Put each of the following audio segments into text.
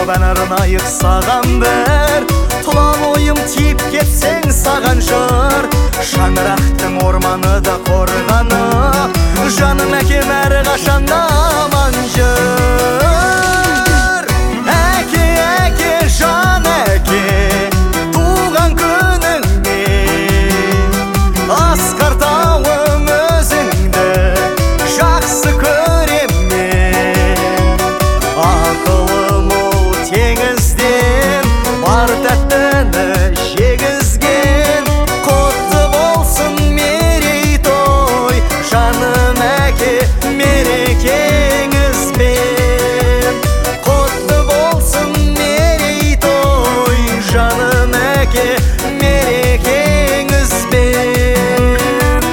бен арнайық саған бір тұлан ойым тиіп кетсең саған жыр шаңырақтың орманы да қорғаны жаным әкем әрі қашанда аман жүр әке әке жан әке туған күніңе асқар тауым өзіңді жақсы көрем мен ақылым ол теңізден бар тәттіні жегізген құтты болсын мерейтой жаным әке мерекеңізбен құтты болсын мерейтой жаным әке мерекеңізбен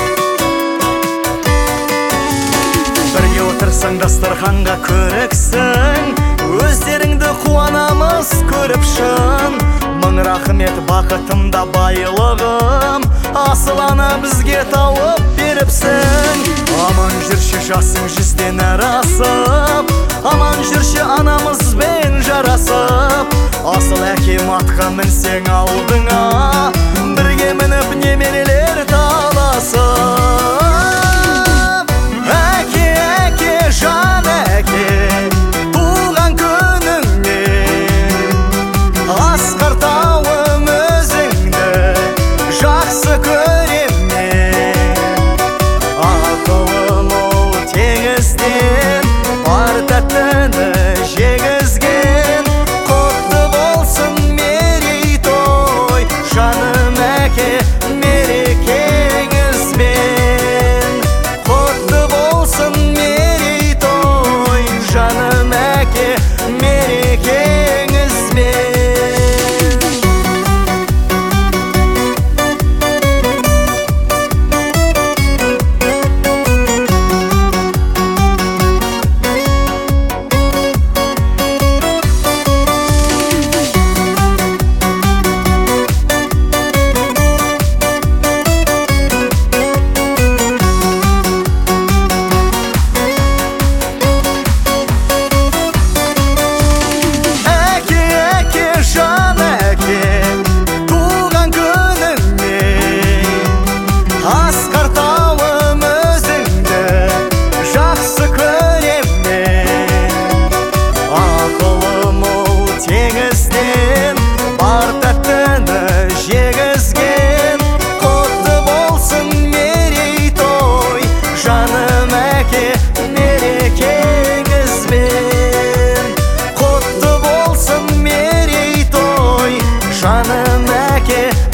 бірге отырсаң дастарханға көріксің өздеріңді қуанамыз көріп шын мың рахмет бақытымда байлығым асыланы бізге тауып беріпсің аман жүрші жасың жүзден асып аман жүрші анамызбен жарасып асыл әкем атқа мінсең алдыңа бірге мініп немерелер таласып әке әке жан әке туған күніңе асқар тауым өзіңді жақсы көрем мен ақылым ол теңізден бар тәттіні жегізген құтты болсын мерейтой жаным әке мерекеңізбен құтты болсын мерейтой жаным әке мерекеңізбен асқар тауым өзіңді жақсы көрем мен ақылым ол теңізден бар тәттіні жегізген құтты болсын мерейтой жаным әке мерекеңізбен құтты болсын мерейтой жаным әке